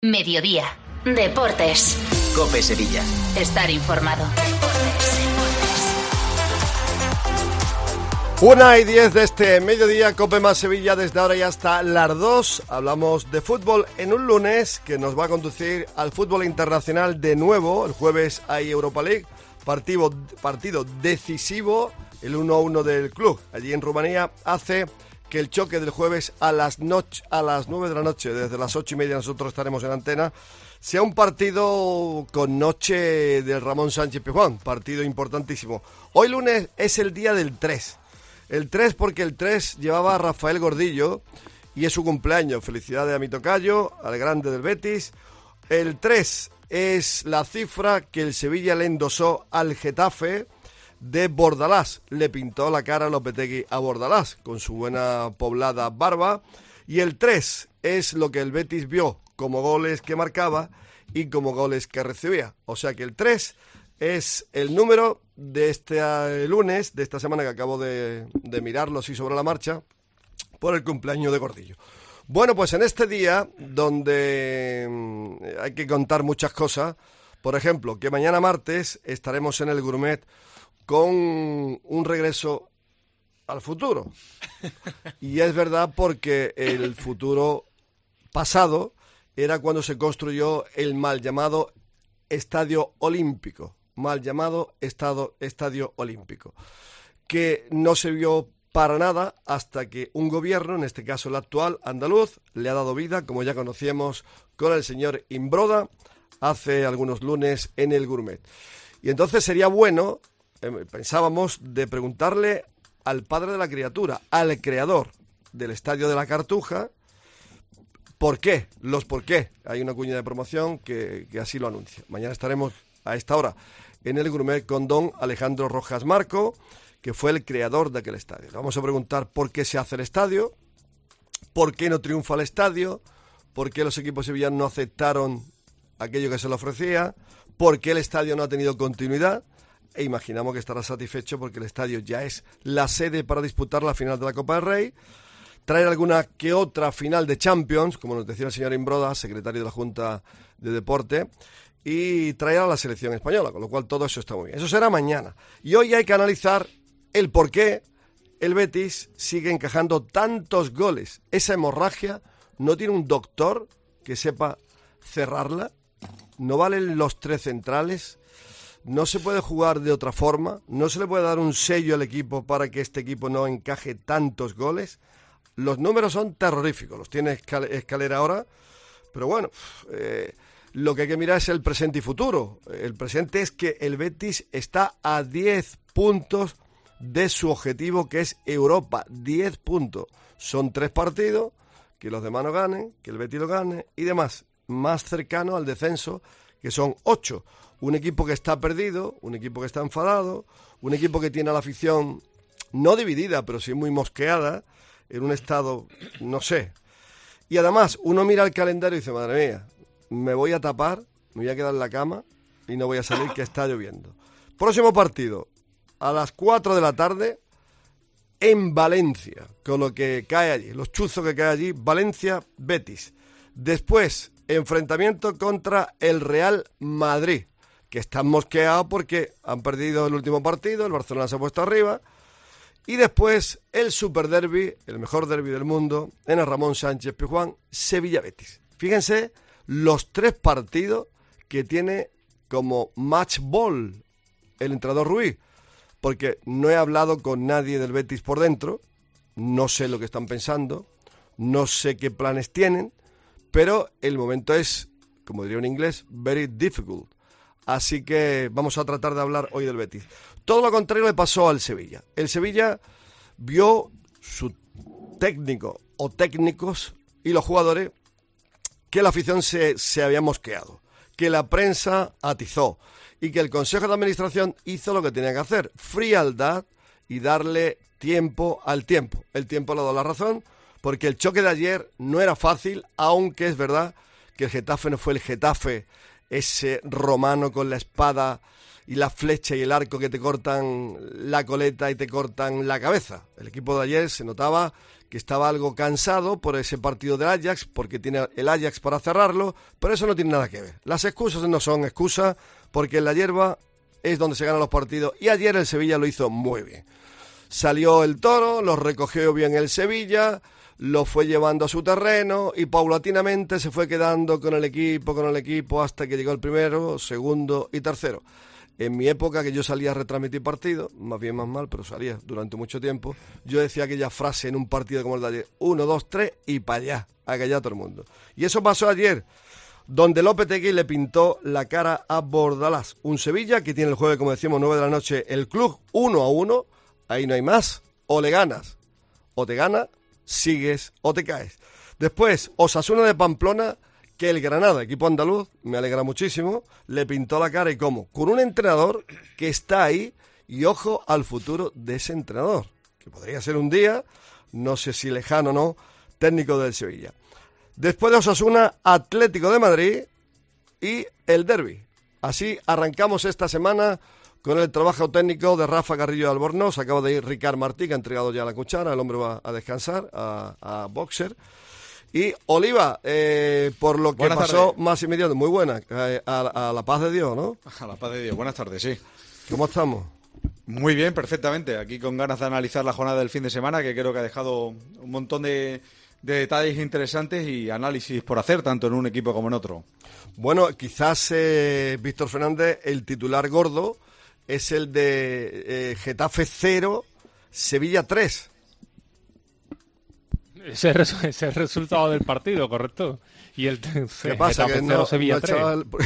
Mediodía. Deportes. COPE Sevilla. Estar informado. 1:10 de este mediodía, COPE más Sevilla, desde ahora y hasta las 2. Hablamos de fútbol en un lunes que nos va a conducir al fútbol internacional de nuevo. El jueves hay Europa League, partido decisivo, el 1-1 del club allí en Rumanía hace que el choque del jueves a las 9 de la noche, desde las 8:30 nosotros estaremos en antena, sea un partido con noche del Ramón Sánchez Pizjuán, partido importantísimo. Hoy lunes es el día del 3. El 3 porque el 3 llevaba a Rafael Gordillo y es su cumpleaños. Felicidades a mi tocayo, al grande del Betis. El 3 es la cifra que el Sevilla le endosó al Getafe de Bordalás. Le pintó la cara a Lopetegui a Bordalás con su buena poblada barba. Y el 3 es lo que el Betis vio como goles que marcaba y como goles que recibía. O sea que el 3 es el número de este lunes, de esta semana que acabo de mirarlo así sobre la marcha, por el cumpleaños de Gordillo. Bueno, pues en este día, donde hay que contar muchas cosas, por ejemplo, que mañana martes estaremos en el Gourmet con un regreso al futuro. Y es verdad porque el futuro pasado era cuando se construyó el mal llamado Estadio Olímpico. Mal llamado Estadio Olímpico, que no sirvió para nada hasta que un gobierno, en este caso el actual andaluz, le ha dado vida, como ya conocíamos con el señor Imbroda hace algunos lunes en el Gourmet. Y entonces sería bueno, pensábamos, de preguntarle al padre de la criatura, al creador del Estadio de la Cartuja, ¿por qué? Los por qué. Hay una cuña de promoción que así lo anuncia. Mañana estaremos a esta hora en el Gourmet con don Alejandro Rojas Marco, que fue el creador de aquel estadio. Le vamos a preguntar por qué se hace el estadio, por qué no triunfa el estadio, por qué los equipos sevillanos no aceptaron aquello que se le ofrecía, por qué el estadio no ha tenido continuidad, e imaginamos que estará satisfecho porque el estadio ya es la sede para disputar la final de la Copa del Rey, traer alguna que otra final de Champions, como nos decía el señor Imbroda, secretario de la Junta de Deporte, y traer a la selección española, con lo cual todo eso está muy bien. Eso será mañana. Y hoy hay que analizar el por qué el Betis sigue encajando tantos goles. Esa hemorragia no tiene un doctor que sepa cerrarla. No valen los 3 centrales. No se puede jugar de otra forma. No se le puede dar un sello al equipo para que este equipo no encaje tantos goles. Los números son terroríficos. Los tiene Escalera ahora. Pero bueno, lo que hay que mirar es el presente y futuro. El presente es que el Betis está a 10 puntos de su objetivo, que es Europa. 10 puntos. Son 3 partidos, que los demás no ganen, que el Betis lo gane y demás. Más cercano al descenso, que son 8. Un equipo que está perdido, un equipo que está enfadado, un equipo que tiene a la afición no dividida, pero sí muy mosqueada, en un estado, no sé. Y además, uno mira el calendario y dice, madre mía, me voy a tapar, me voy a quedar en la cama y no voy a salir, que está lloviendo. Próximo partido, a las 4 de la tarde, en Valencia, con lo que cae allí, los chuzos que cae allí, Valencia-Betis. Después, enfrentamiento contra el Real Madrid, que están mosqueados porque han perdido el último partido, el Barcelona se ha puesto arriba. Y después, el superderbi, el mejor derbi del mundo, en el Ramón Sánchez Pizjuán, Sevilla-Betis. Fíjense los 3 partidos que tiene como match ball el entrenador Ruiz, porque no he hablado con nadie del Betis por dentro, no sé lo que están pensando, no sé qué planes tienen, pero el momento es, como diría en inglés, very difficult. Así que vamos a tratar de hablar hoy del Betis. Todo lo contrario le pasó al Sevilla. El Sevilla vio su técnico o técnicos y los jugadores que la afición se había mosqueado, que la prensa atizó y que el Consejo de Administración hizo lo que tenía que hacer, frialdad y darle tiempo al tiempo. El tiempo le ha dado la razón, porque el choque de ayer no era fácil, aunque es verdad que el Getafe no fue el Getafe ese romano con la espada y la flecha y el arco que te cortan la coleta y te cortan la cabeza. El equipo de ayer se notaba que estaba algo cansado por ese partido del Ajax, porque tiene el Ajax para cerrarlo, pero eso no tiene nada que ver. Las excusas no son excusas, porque en la hierba es donde se ganan los partidos, y ayer el Sevilla lo hizo muy bien. Salió el Toro, lo recogió bien el Sevilla, lo fue llevando a su terreno y paulatinamente se fue quedando con el equipo hasta que llegó el primero, segundo y tercero. En mi época, que yo salía a retransmitir partidos, más bien más mal, pero salía durante mucho tiempo, yo decía aquella frase en un partido como el de ayer: 1, 2, 3 y para allá, a callar a todo el mundo. Y eso pasó ayer, donde Lopetegui le pintó la cara a Bordalás. Un Sevilla que tiene el jueves, como decíamos, 9 de la noche, el club 1-1, ahí no hay más, o le ganas, o te gana, sigues o te caes. Después, Osasuna de Pamplona, que el Granada, equipo andaluz, me alegra muchísimo, le pintó la cara. ¿Y cómo? Con un entrenador que está ahí, y ojo al futuro de ese entrenador, que podría ser un día, no sé si lejano o no, técnico del Sevilla. Después de Osasuna, Atlético de Madrid y el derbi. Así arrancamos esta semana con el trabajo técnico de Rafa Carrillo de Albornoz. Acaba de ir Ricard Martí, que ha entregado ya la cuchara, el hombre va a descansar, a boxer. Y Oliva, por lo que buenas pasó tardes. más inmediato, muy buena, a la paz de Dios, ¿no? A la paz de Dios. Buenas tardes, sí. ¿Cómo estamos? Muy bien, perfectamente. Aquí con ganas de analizar la jornada del fin de semana, que creo que ha dejado un montón de detalles interesantes y análisis por hacer, tanto en un equipo como en otro. Bueno, quizás, Víctor Fernández, el titular gordo es el de Getafe 0, Sevilla 3. Ese es el resultado del partido, correcto. Y el ¿Qué pasa? Que no, Sevilla no 3.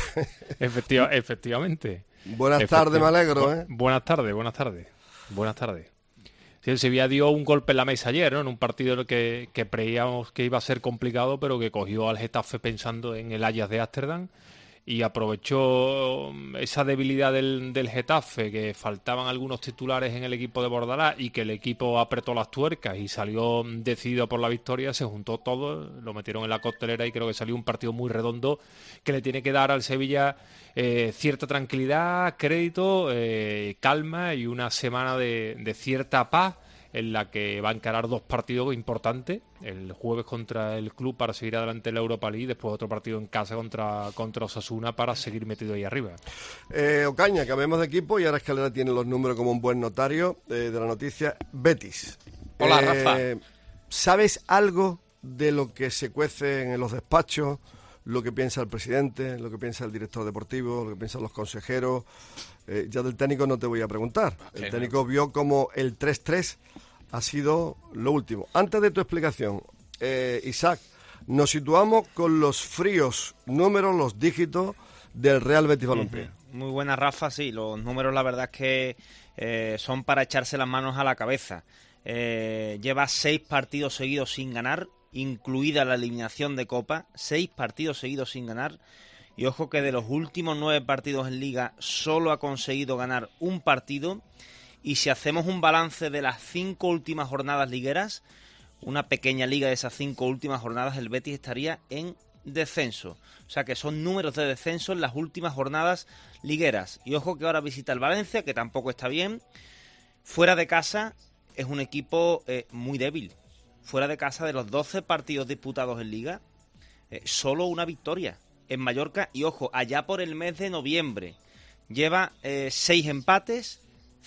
Buenas Efectivamente. tardes, me alegro, ¿eh? Buenas tardes. Sí, el Sevilla dio un golpe en la mesa ayer, ¿no? En un partido en el que creíamos que iba a ser complicado, pero que cogió al Getafe pensando en el Ajax de Ámsterdam y aprovechó esa debilidad del Getafe, que faltaban algunos titulares en el equipo de Bordalás y que el equipo apretó las tuercas y salió decidido por la victoria. Se juntó todo, lo metieron en la costelera y creo que salió un partido muy redondo que le tiene que dar al Sevilla cierta tranquilidad, crédito, calma y una semana de cierta paz, en la que va a encarar dos partidos importantes, el jueves contra el club para seguir adelante en la Europa League, después otro partido en casa contra Osasuna para seguir metido ahí arriba. Ocaña, cambiemos de equipo y ahora Escalera tiene los números como un buen notario de la noticia. Betis. Hola, Rafa. ¿Sabes algo de lo que se cuece en los despachos? Lo que piensa el presidente, lo que piensa el director deportivo, lo que piensan los consejeros. Ya del técnico no te voy a preguntar. El técnico vio como el 3-3 ha sido lo último. Antes de tu explicación, Isaac, nos situamos con los fríos números, los dígitos del Real Betis Balompié. Muy buena, Rafa, sí, los números la verdad es que son para echarse las manos a la cabeza. Lleva 6 partidos seguidos sin ganar, incluida la eliminación de Copa, 6 partidos seguidos sin ganar. Y ojo que de los últimos 9 partidos en Liga solo ha conseguido ganar un partido. Y si hacemos un balance de las 5 últimas jornadas ligueras, una pequeña liga de esas 5 últimas jornadas, el Betis estaría en descenso. O sea que son números de descenso en las últimas jornadas ligueras. Y ojo que ahora visita el Valencia, que tampoco está bien. Fuera de casa es un equipo muy débil. Fuera de casa, de los 12 partidos disputados en Liga, solo una victoria en Mallorca. Y ojo, allá por el mes de noviembre lleva 6 empates,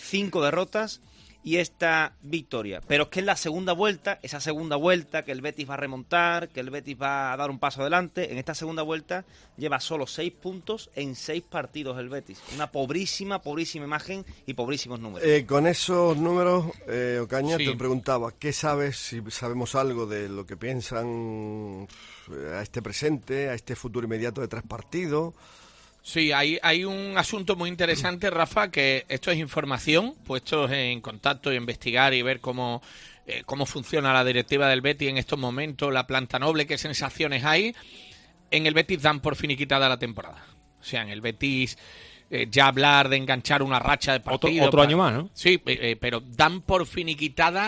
5 derrotas y esta victoria. Pero es que en la segunda vuelta, esa segunda vuelta que el Betis va a remontar, que el Betis va a dar un paso adelante, en esta segunda vuelta lleva solo 6 puntos en 6 partidos el Betis. Una pobrísima imagen y pobrísimos números. Con esos números, Ocaña, Sí. te preguntaba, ¿qué sabes, si sabemos algo de lo que piensan a este presente, a este futuro inmediato de 3 partidos? Sí, hay un asunto muy interesante, Rafa, que esto es información, puestos en contacto y investigar y ver cómo funciona la directiva del Betis en estos momentos, la planta noble, qué sensaciones hay. En el Betis dan por finiquitada la temporada. O sea, en el Betis ya hablar de enganchar una racha de partidos... Otro año más, ¿no? Sí, pero dan por finiquitada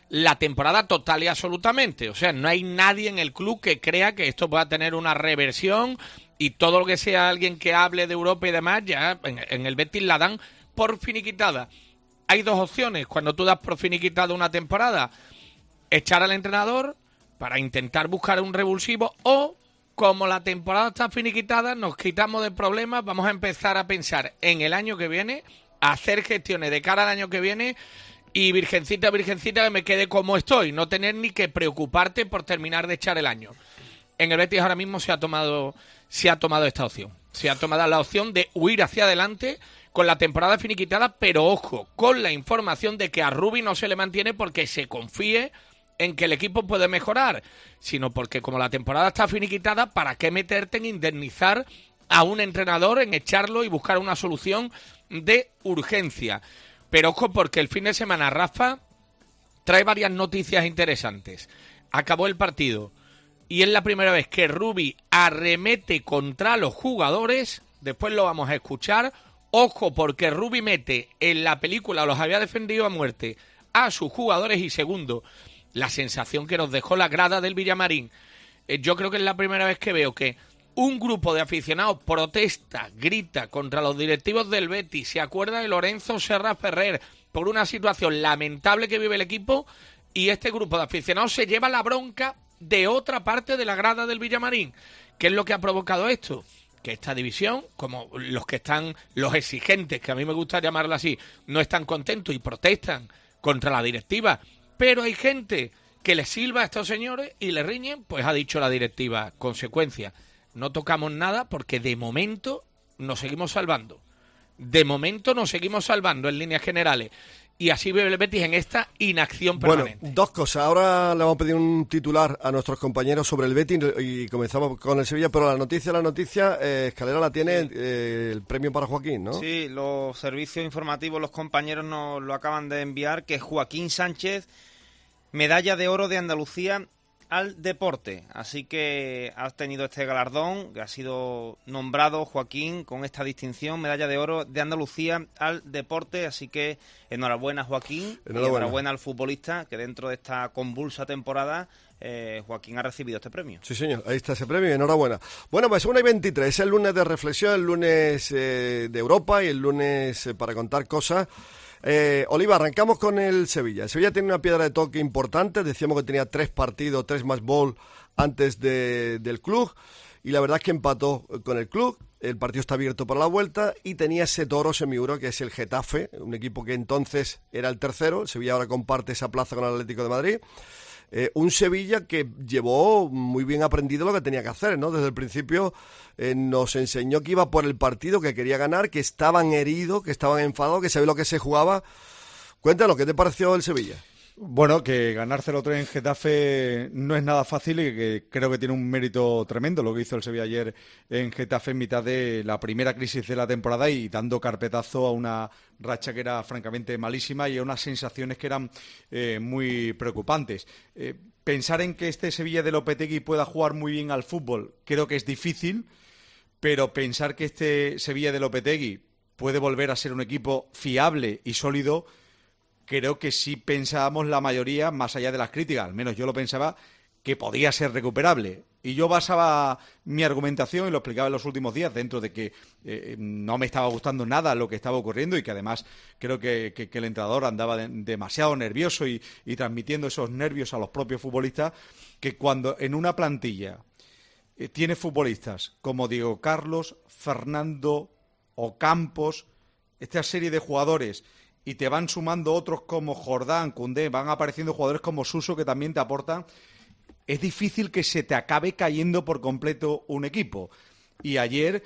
la temporada total y absolutamente. O sea, no hay nadie en el club que crea que esto pueda tener una reversión, y todo lo que sea alguien que hable de Europa y demás, ya en el Betis la dan por finiquitada. Hay dos opciones cuando tú das por finiquitada una temporada: echar al entrenador para intentar buscar un revulsivo, o, como la temporada está finiquitada, nos quitamos de problemas, vamos a empezar a pensar en el año que viene, a hacer gestiones de cara al año que viene, y virgencita, virgencita, que me quede como estoy, no tener ni que preocuparte por terminar de echar el año. En el Betis ahora mismo se ha tomado esta opción. Se ha tomado la opción de huir hacia adelante con la temporada finiquitada, pero ojo, con la información de que a Rubi no se le mantiene porque se confíe en que el equipo puede mejorar, sino porque como la temporada está finiquitada, ¿para qué meterte en indemnizar a un entrenador, en echarlo y buscar una solución de urgencia? Pero ojo, porque el fin de semana, Rafa, trae varias noticias interesantes. Acabó el partido y es la primera vez que Rubi arremete contra los jugadores. Después lo vamos a escuchar. Ojo, porque Rubi mete en la película, los había defendido a muerte, a sus jugadores. Y segundo, la sensación que nos dejó la grada del Villamarín. Yo creo que es la primera vez que veo que un grupo de aficionados protesta, grita contra los directivos del Betis, se acuerda de Lorenzo Serra Ferrer por una situación lamentable que vive el equipo, y este grupo de aficionados se lleva la bronca de otra parte de la grada del Villamarín. ¿Qué es lo que ha provocado esto? Que esta división, como los exigentes, que a mí me gusta llamarlo así, no están contentos y protestan contra la directiva, pero hay gente que les silba a estos señores y le riñen, pues ha dicho la directiva, consecuencia, no tocamos nada porque de momento nos seguimos salvando. De momento nos seguimos salvando en líneas generales. Y así vive el Betis en esta inacción permanente. Bueno, dos cosas. Ahora le vamos a pedir un titular a nuestros compañeros sobre el Betis y comenzamos con el Sevilla, pero la noticia, Escalera la tiene, sí. El premio para Joaquín, ¿no? Sí, los servicios informativos, los compañeros nos lo acaban de enviar, que Joaquín Sánchez, medalla de oro de Andalucía al deporte. Así que has tenido este galardón, que ha sido nombrado Joaquín con esta distinción, medalla de oro de Andalucía al deporte. Así que enhorabuena, Joaquín, y enhorabuena al futbolista, que dentro de esta convulsa temporada Joaquín ha recibido este premio. Sí, señor, ahí está ese premio, enhorabuena. Bueno, pues 1:23, es el lunes de reflexión, el lunes de Europa y el lunes para contar cosas. Oliva, arrancamos con el Sevilla. El Sevilla tiene una piedra de toque importante. Decíamos que tenía 3 partidos, 3 match ball antes del club, y la verdad es que empató con el club. El partido está abierto para la vuelta y tenía ese toro semiuro que es el Getafe, un equipo que entonces era el tercero. El Sevilla ahora comparte esa plaza con el Atlético de Madrid. Un Sevilla que llevó muy bien aprendido lo que tenía que hacer, ¿no? Desde el principio nos enseñó que iba por el partido, que quería ganar, que estaban heridos, que estaban enfadados, que sabía lo que se jugaba. Cuéntanos, ¿qué te pareció el Sevilla? Bueno, que ganar 0-3 en Getafe no es nada fácil y que creo que tiene un mérito tremendo lo que hizo el Sevilla ayer en Getafe en mitad de la primera crisis de la temporada y dando carpetazo a una racha que era francamente malísima y a unas sensaciones que eran muy preocupantes. Pensar en que este Sevilla de Lopetegui pueda jugar muy bien al fútbol creo que es difícil, pero pensar que este Sevilla de Lopetegui puede volver a ser un equipo fiable y sólido, creo que sí pensábamos la mayoría, más allá de las críticas, al menos yo lo pensaba, que podía ser recuperable. Y yo basaba mi argumentación, y lo explicaba en los últimos días, dentro de que no me estaba gustando nada lo que estaba ocurriendo y que además creo que el entrenador andaba demasiado nervioso y transmitiendo esos nervios a los propios futbolistas, que cuando en una plantilla tiene futbolistas como Diego Carlos, Fernando o Campos, esta serie de jugadores, y te van sumando otros como Jordán, Koundé, van apareciendo jugadores como Suso que también te aportan, es difícil que se te acabe cayendo por completo un equipo. Y ayer,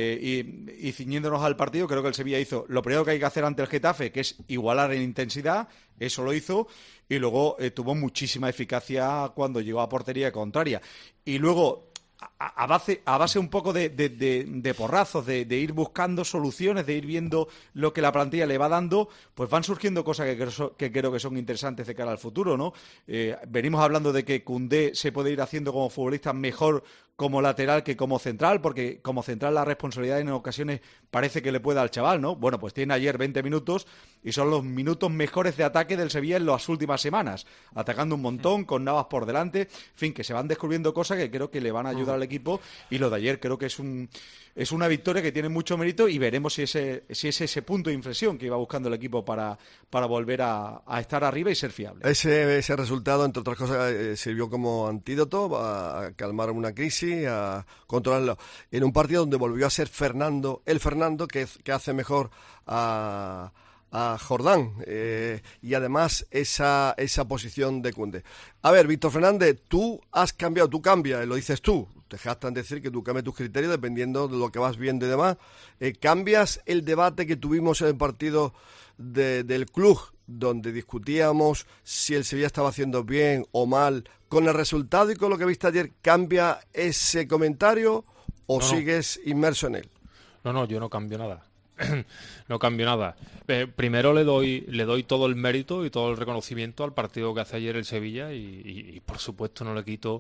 y ciñéndonos al partido, creo que el Sevilla hizo lo primero que hay que hacer ante el Getafe, que es igualar en intensidad, eso lo hizo, y luego tuvo muchísima eficacia cuando llegó a portería contraria. Y luego, a base un poco de porrazos, de ir buscando soluciones, de ir viendo lo que la plantilla le va dando, pues van surgiendo cosas que creo que son interesantes de cara al futuro, ¿no? Venimos hablando de que Koundé se puede ir haciendo como futbolista mejor como lateral que como central, porque como central la responsabilidad en ocasiones parece que le puede al chaval, ¿no? Bueno, pues tiene ayer 20 minutos y son los minutos mejores de ataque del Sevilla en las últimas semanas, atacando un montón, con Navas por delante, en fin, que se van descubriendo cosas que creo que le van a ayudar al equipo, y lo de ayer creo que es una victoria que tiene mucho mérito, y veremos si es ese punto de inflexión que iba buscando el equipo para volver a estar arriba y ser fiable. Ese resultado, entre otras cosas, sirvió como antídoto a calmar una crisis, a controlarlo. En un partido donde volvió a ser Fernando que hace mejor a Jordán, y además esa posición de Koundé. A ver, Víctor Fernández, tú cambias, lo dices tú, te jactan decir que tú cambias tus criterios dependiendo de lo que vas viendo y demás. ¿Cambias el debate que tuvimos en el partido del club, donde discutíamos si el Sevilla estaba haciendo bien o mal, con el resultado y con lo que viste ayer? ¿Cambia ese comentario o sigues inmerso en él? No, yo no cambio nada. No cambio nada. Primero le doy todo el mérito y todo el reconocimiento al partido que hace ayer el Sevilla, y por supuesto no le quito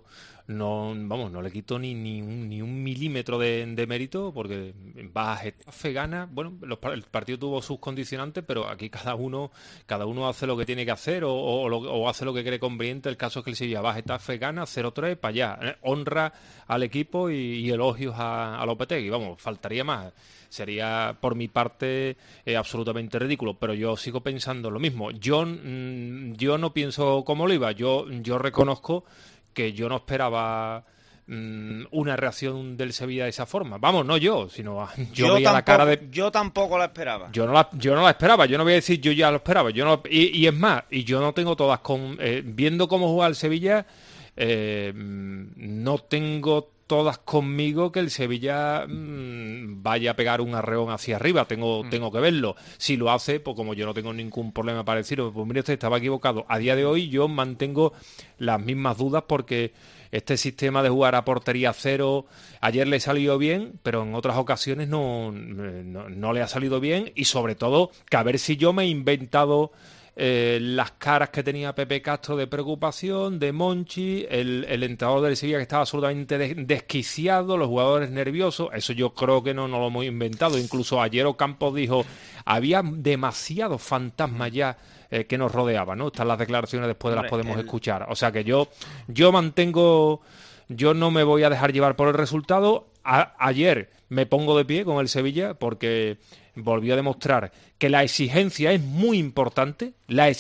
ni un milímetro de mérito, porque va a Getafe, gana. Bueno, el partido tuvo sus condicionantes, pero aquí cada uno hace lo que tiene que hacer o hace lo que cree conveniente. El caso es que el Sevilla va a Getafe, gana 0-3 para allá, honra al equipo y elogios a Lopetegui. Vamos, faltaría más. Sería, por mi parte, absolutamente ridículo, pero yo sigo pensando lo mismo. Yo no pienso como Oliva. Yo reconozco que yo no esperaba una reacción del Sevilla de esa forma. Vamos, no yo, sino yo veía la cara de... Yo tampoco la esperaba. Yo no la esperaba. Yo no voy a decir yo ya lo esperaba. Y es más, y yo no tengo todas viendo cómo juega el Sevilla, no tengo todas conmigo que el Sevilla vaya a pegar un arreón hacia arriba. Tengo que verlo. Si lo hace, pues como yo no tengo ningún problema para decirlo, pues mire, usted estaba equivocado. A día de hoy yo mantengo las mismas dudas, porque este sistema de jugar a portería cero ayer le salió bien, pero en otras ocasiones no le ha salido bien, y sobre todo que a ver si yo me he inventado las caras que tenía Pepe Castro de preocupación, de Monchi, el entrenador del Sevilla que estaba absolutamente desquiciado, los jugadores nerviosos. Eso yo creo que no lo hemos inventado. Incluso ayer Ocampos dijo, había demasiados fantasmas ya que nos rodeaban, ¿no? Están las declaraciones, después las podemos escuchar. O sea que yo mantengo, yo no me voy a dejar llevar por el resultado. Ayer me pongo de pie con el Sevilla, porque volvió a demostrar que la exigencia es muy importante,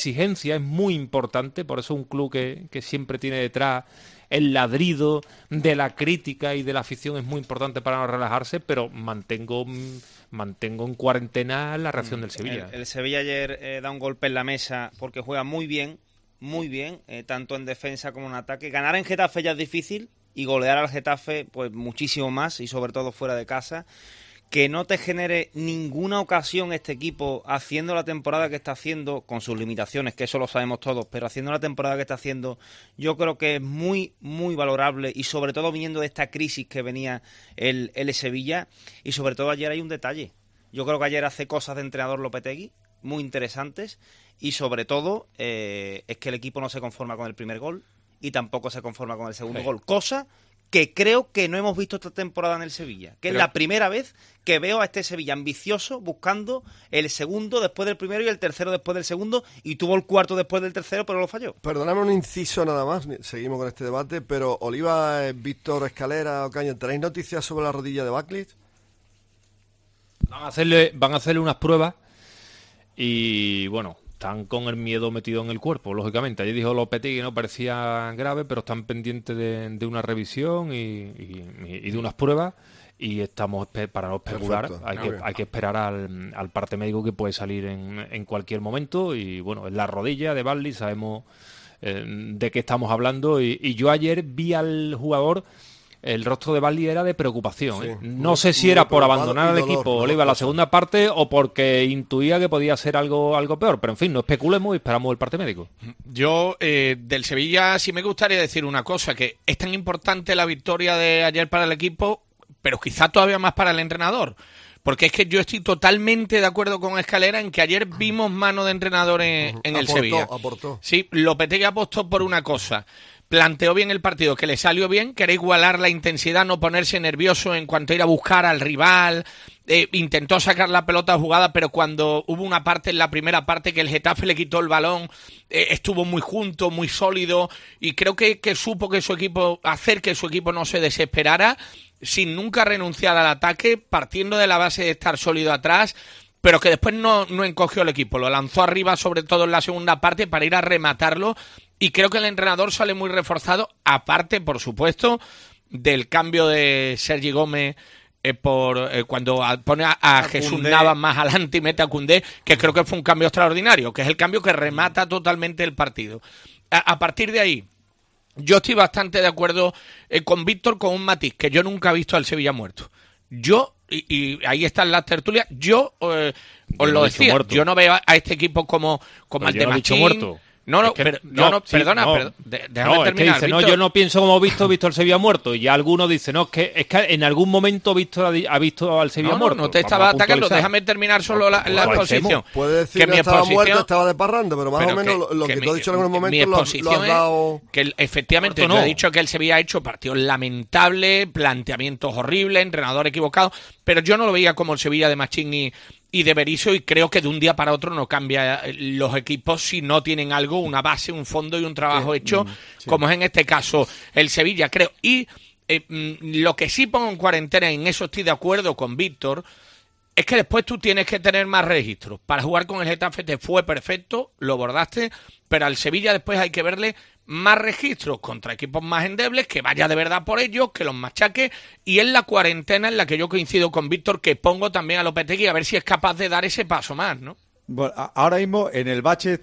por eso un club que siempre tiene detrás el ladrido de la crítica y de la afición es muy importante para no relajarse, pero mantengo en cuarentena la reacción del Sevilla. El Sevilla ayer da un golpe en la mesa porque juega muy bien, tanto en defensa como en ataque. Ganar en Getafe ya es difícil, y golear al Getafe pues muchísimo más, y sobre todo fuera de casa. Que no te genere ninguna ocasión este equipo haciendo la temporada que está haciendo, con sus limitaciones, que eso lo sabemos todos, pero haciendo la temporada que está haciendo, yo creo que es muy, muy valorable, y sobre todo viniendo de esta crisis que venía el Sevilla. Y sobre todo ayer hay un detalle. Yo creo que ayer hace cosas de entrenador Lopetegui muy interesantes, y sobre todo es que el equipo no se conforma con el primer gol y tampoco se conforma con el segundo gol, cosa que creo que no hemos visto esta temporada en el Sevilla, es la primera vez que veo a este Sevilla ambicioso buscando el segundo después del primero y el tercero después del segundo, y tuvo el cuarto después del tercero, pero lo falló. Perdóname un inciso nada más, seguimos con este debate, pero Oliva, Víctor, Escalera, Ocaña, ¿tenéis noticias sobre la rodilla de Backlit? Van a hacerle unas pruebas, y bueno, están con el miedo metido en el cuerpo, lógicamente. Ayer dijo Lopetegui que no parecía grave, pero están pendientes de una revisión y de unas pruebas, y estamos, para no especular, hay que esperar al parte médico, que puede salir en cualquier momento. Y bueno, en la rodilla de Backlit sabemos de qué estamos hablando, y yo ayer vi al jugador, el rostro de Backlit era de preocupación. Sí, no sé si era por abandonar al equipo, Oliva, la segunda parte, o porque intuía que podía ser algo peor. Pero en fin, no especulemos y esperamos el parte médico. Yo, del Sevilla, sí me gustaría decir una cosa, que es tan importante la victoria de ayer para el equipo, pero quizá todavía más para el entrenador. Porque es que yo estoy totalmente de acuerdo con Escalera en que ayer vimos mano de entrenador en el Sevilla. Aportó. Sí, Lopetegui apostó por una cosa, planteó bien el partido, que le salió bien, que era igualar la intensidad, no ponerse nervioso en cuanto a ir a buscar al rival, intentó sacar la pelota jugada, pero cuando hubo una parte en la primera parte que el Getafe le quitó el balón, estuvo muy junto, muy sólido, y creo que supo que su equipo, hacer que su equipo no se desesperara, sin nunca renunciar al ataque, partiendo de la base de estar sólido atrás, pero que después no encogió el equipo, lo lanzó arriba, sobre todo en la segunda parte, para ir a rematarlo, y creo que el entrenador sale muy reforzado, aparte, por supuesto, del cambio de Sergi Gómez cuando pone a Jesús Navas más adelante y mete a Koundé, que creo que fue un cambio extraordinario, que es el cambio que remata totalmente el partido. A partir de ahí, yo estoy bastante de acuerdo con Víctor, con un matiz, que yo nunca he visto al Sevilla muerto. Yo, y ahí están las tertulias, yo os lo decía, yo no veo a este equipo como al de Machín. Perdona, déjame terminar. Dice, yo no pienso como Víctor Sevilla muerto. Y ya algunos dicen, es que en algún momento Víctor ha visto al Sevilla muerto. No te estaba atacando, déjame terminar solo la exposición. Puede decir que mi estaba muerto, estaba de parranda, pero más o menos lo que tú has dicho en algún momento lo has dado. Que efectivamente, yo he dicho que el Sevilla ha hecho partidos lamentables, planteamientos horribles, entrenador equivocado, pero yo no lo veía como el Sevilla de Machín y de Berizzo, y creo que de un día para otro no cambia los equipos si no tienen algo, una base, un fondo y un trabajo hecho, como es en este caso el Sevilla, creo. Y lo que sí pongo en cuarentena, en eso estoy de acuerdo con Víctor, es que después tú tienes que tener más registros. Para jugar con el Getafe te fue perfecto, lo bordaste, pero al Sevilla después hay que verle más registros contra equipos más endebles, que vaya de verdad por ellos, que los machaque, y es la cuarentena en la que yo coincido con Víctor, que pongo también a Lopetegui a ver si es capaz de dar ese paso más, ¿no? Bueno, ahora mismo en el bache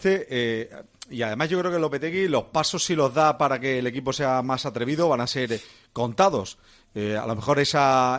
y además yo creo que Lopetegui los pasos, si los da para que el equipo sea más atrevido, van a ser contados. A lo mejor esa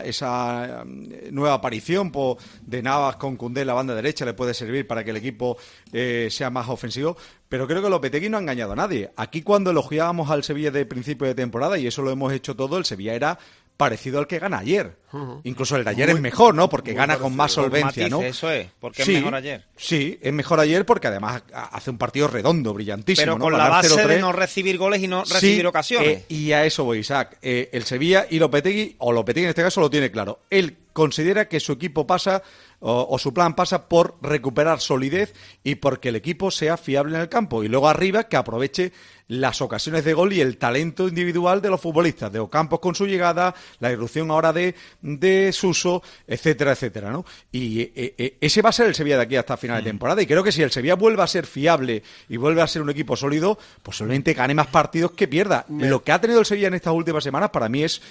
nueva aparición de Navas con Koundé en la banda derecha le puede servir para que el equipo sea más ofensivo, pero creo que Lopetegui no ha engañado a nadie. Aquí cuando elogiábamos al Sevilla de principio de temporada, y eso lo hemos hecho todo, el Sevilla era parecido al que gana ayer. Incluso el de ayer es mejor, ¿no? Porque gana con más solvencia, ¿no? Eso es, porque es mejor ayer. Sí, es mejor ayer porque además hace un partido redondo, brillantísimo. Pero con ¿no? la Ganar base 0-3, de no recibir goles y no recibir ocasiones. Y a eso voy, Isaac. El Sevilla y Lopetegui en este caso lo tiene claro. Él considera que su equipo pasa, o su plan pasa por recuperar solidez y porque el equipo sea fiable en el campo. Y luego arriba que aproveche las ocasiones de gol y el talento individual de los futbolistas, de Ocampos con su llegada, la irrupción ahora de Suso, etcétera, etcétera, ¿no? Y ese va a ser el Sevilla de aquí hasta final de temporada, y creo que si el Sevilla vuelve a ser fiable y vuelve a ser un equipo sólido, posiblemente gane más partidos que pierda. Lo que ha tenido el Sevilla en estas últimas semanas para mí es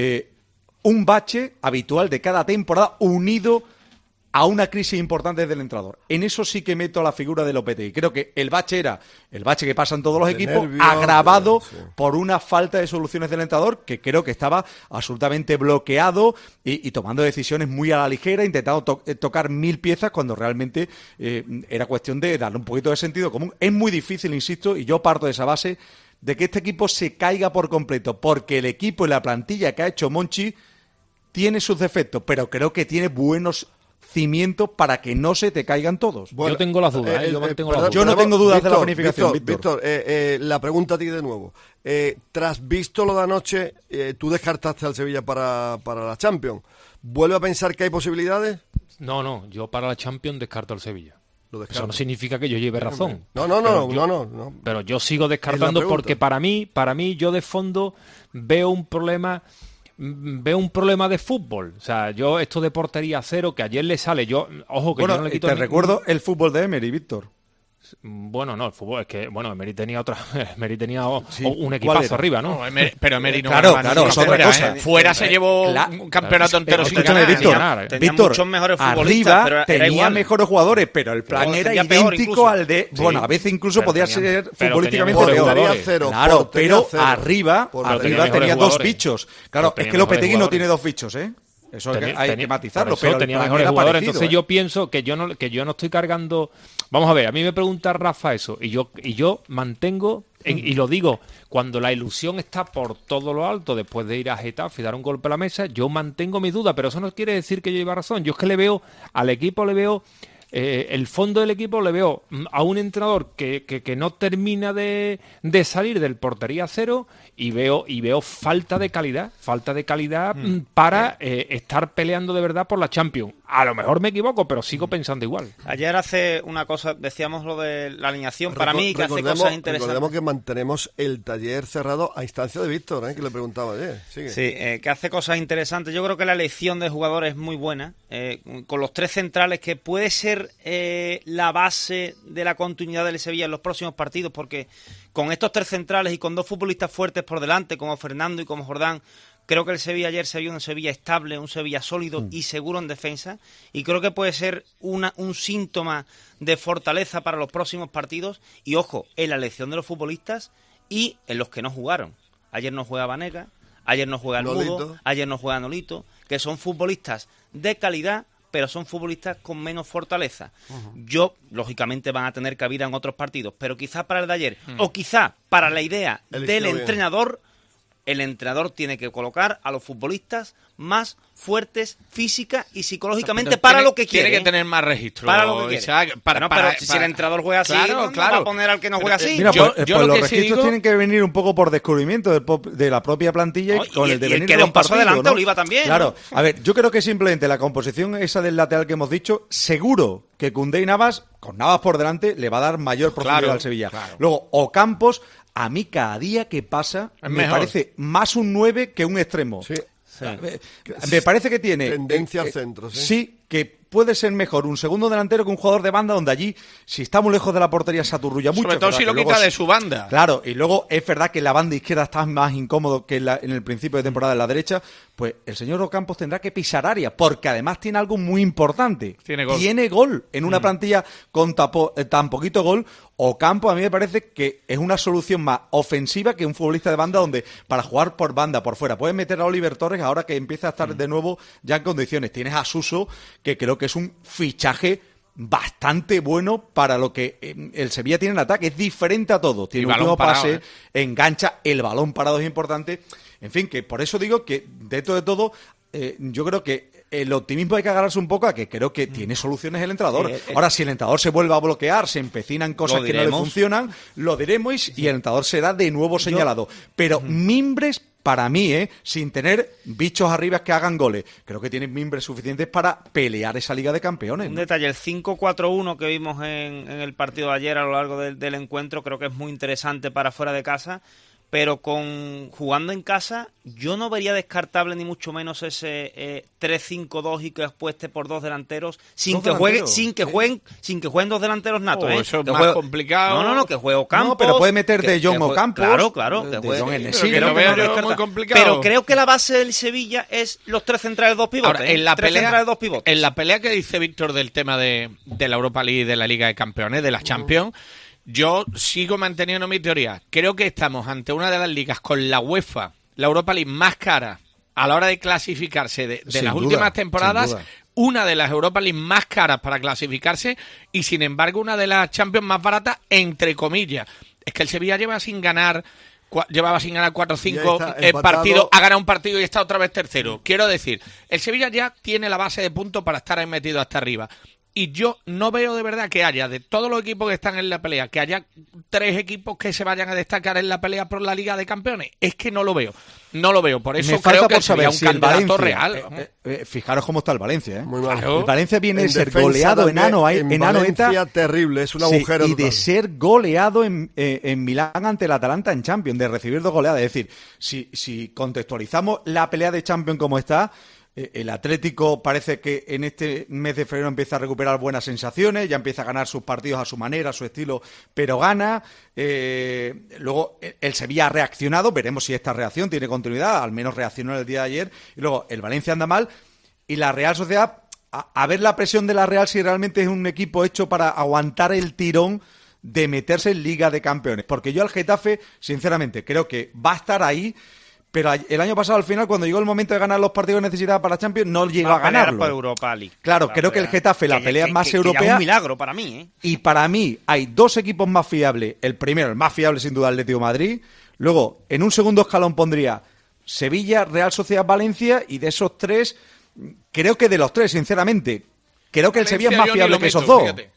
un bache habitual de cada temporada unido a una crisis importante del entrenador. En eso sí que meto a la figura de Lopetegui. Creo que el bache era el bache que pasan todos los equipos, agravado por una falta de soluciones del entrenador, que creo que estaba absolutamente bloqueado y tomando decisiones muy a la ligera, intentando tocar 1000 piezas cuando realmente era cuestión de darle un poquito de sentido común. Es muy difícil, insisto, y yo parto de esa base, de que este equipo se caiga por completo, porque el equipo y la plantilla que ha hecho Monchi tiene sus defectos, pero creo que tiene buenos cimientos para que no se te caigan todos. Bueno, yo tengo las dudas, yo no tengo dudas de la planificación, Víctor, la pregunta a ti de nuevo. Tras visto lo de anoche, tú descartaste al Sevilla para la Champions. ¿Vuelve a pensar que hay posibilidades? No, yo para la Champions descarto al Sevilla. Eso no significa que yo lleve razón. No. Pero yo sigo descartando porque para mí yo de fondo veo un problema de fútbol. O sea, yo esto de portería cero, que ayer le sale, ojo que yo no le quito... Te recuerdo el fútbol de Emery, Víctor. Bueno, no, el fútbol es que, Emery tenía un equipazo arriba, ¿no? Pero Emery no claro, es otra cosa. Fuera se llevó un campeonato entero sin ganar. Víctor, muchos mejores futbolistas, arriba pero tenía mejores jugadores, pero el plan era idéntico al de... Bueno, a veces incluso podía ser futbolísticamente peor. Claro, pero arriba tenía dos bichos. Claro, es que Lopetegui no tiene dos bichos, ¿eh? Eso hay que matizarlo, pero tenía mejores jugadores. Entonces yo pienso que yo no estoy cargando. Vamos a ver, a mí me pregunta Rafa eso y yo mantengo y lo digo, cuando la ilusión está por todo lo alto después de ir a Getafe y dar un golpe a la mesa, yo mantengo mi duda, pero eso no quiere decir que yo lleve razón. Yo es que al equipo le veo el fondo del equipo le veo a un entrenador que no termina de salir del portería cero y veo falta de calidad para estar peleando de verdad por la Champions. A lo mejor me equivoco, pero sigo pensando igual. Ayer hace una cosa, decíamos lo de la alineación, para mí que hace cosas interesantes. Recordemos que mantenemos el taller cerrado a instancia de Víctor, que le preguntaba ayer. Sigue. Sí, que hace cosas interesantes. Yo creo que la elección de jugadores es muy buena, con los tres centrales, que puede ser la base de la continuidad del Sevilla en los próximos partidos, porque con estos tres centrales y con dos futbolistas fuertes por delante, como Fernando y como Jordán, creo que el Sevilla ayer se vio un Sevilla estable, un Sevilla sólido y seguro en defensa, y creo que puede ser un síntoma de fortaleza para los próximos partidos. Y ojo, en la elección de los futbolistas y en los que no jugaron. Ayer no juega Banega, ayer no juega el Mudo, ayer no juega Nolito, que son futbolistas de calidad, pero son futbolistas con menos fortaleza. Yo, lógicamente, van a tener cabida en otros partidos, pero quizá para el de ayer, o quizá para la idea del entrenador, el entrenador tiene que colocar a los futbolistas más fuertes física y psicológicamente para lo que quiere. Tiene que tener más registro. Para lo que quiere. Pero si el entrenador juega así, no va a poner al que no juega así. Mira, pues los registros tienen que venir un poco por descubrimiento de la propia plantilla y con el devenir que de un paso adelante, ¿no? Oliva también. Claro, a ver, yo creo que simplemente la composición esa del lateral que hemos dicho, seguro que Koundé y Navas, con Navas por delante, le va a dar mayor profundidad al Sevilla. Claro. Luego, Ocampos, a mí cada día que pasa me parece más un 9 que un extremo. Sí. Me parece que tiene tendencia al centro. Sí, que puede ser mejor un segundo delantero que un jugador de banda, donde allí, si está muy lejos de la portería, se aturrulla mucho. Sobre todo si lo quita de su banda. Claro, y luego es verdad que la banda izquierda está más incómodo que en el principio de temporada en la derecha. Pues el señor Ocampos tendrá que pisar área, porque además tiene algo muy importante. Tiene gol en una plantilla con tan poquito gol. Ocampos a mí me parece que es una solución más ofensiva que un futbolista de banda, donde para jugar por banda, por fuera, puedes meter a Oliver Torres ahora que empieza a estar de nuevo ya en condiciones. Tienes a Suso, que creo que es un fichaje bastante bueno para lo que el Sevilla tiene en ataque. Es diferente a todo. Tiene un último pase, engancha, el balón parado es importante. En fin, que por eso digo que dentro de todo, yo creo que el optimismo hay que agarrarse un poco a que creo que tiene soluciones el entrenador. Ahora, si el entrenador se vuelve a bloquear, se empecinan cosas que no le funcionan, lo diremos y el entrenador será de nuevo señalado. Pero mimbres, para mí, sin tener bichos arriba que hagan goles, creo que tienen mimbres suficientes para pelear esa Liga de Campeones. Un detalle, el 5-4-1 que vimos en el partido de ayer a lo largo del encuentro, creo que es muy interesante para fuera de casa. Pero jugando en casa, yo no vería descartable ni mucho menos ese 3-5-2 y que apueste por dos delanteros sin que jueguen dos delanteros natos. Eso es más complicado. No, que juegue Ocampos. No, pero puede meter de Jong Ocampos. Claro. Que lo veo yo muy complicado. Pero creo que la base del Sevilla es los tres centrales, dos pivotes. Ahora, en la pelea que dice Víctor del tema de la Europa League, de la Liga de Campeones, de la Champions, yo sigo manteniendo mi teoría. Creo que estamos ante una de las ligas con la UEFA, la Europa League más cara a la hora de clasificarse de las últimas temporadas, una de las Europa League más caras para clasificarse y sin embargo una de las Champions más baratas, entre comillas. Es que el Sevilla llevaba sin ganar 4 o 5 partidos, ha ganado un partido y está otra vez tercero. Quiero decir, el Sevilla ya tiene la base de puntos para estar ahí metido hasta arriba. Y yo no veo de verdad que haya, de todos los equipos que están en la pelea, que haya 3 equipos que se vayan a destacar en la pelea por la Liga de Campeones. Es que no lo veo. Por eso creo que sería un candidato real. Fijaros cómo está el Valencia. Muy mal. El Valencia viene de ser goleado enano Valencia terrible, es un agujero y de ser goleado en Milán ante el Atalanta en Champions, de recibir 2 goleadas. Es decir, si contextualizamos la pelea de Champions como está, el Atlético parece que en este mes de febrero empieza a recuperar buenas sensaciones, ya empieza a ganar sus partidos a su manera, a su estilo, pero gana. Luego el Sevilla ha reaccionado, veremos si esta reacción tiene continuidad, al menos reaccionó el día de ayer. Y luego el Valencia anda mal y la Real Sociedad, a ver la presión de la Real si realmente es un equipo hecho para aguantar el tirón de meterse en Liga de Campeones. Porque yo al Getafe, sinceramente, creo que va a estar ahí. Pero el año pasado, al final, cuando llegó el momento de ganar los partidos que necesitaba para Champions, no llegó a ganarlo. Por Europa League. Claro, creo que el Getafe, la pelea más europea. Es un milagro para mí, Y para mí hay 2 equipos más fiables. El primero, el más fiable, sin duda, el Atlético de Madrid. Luego, en un segundo escalón pondría Sevilla, Real Sociedad, Valencia. Y de esos 3, creo que de los 3, sinceramente, creo que el Sevilla es Valencia más yo ni fiable lo que esos meto, dos. fíjate.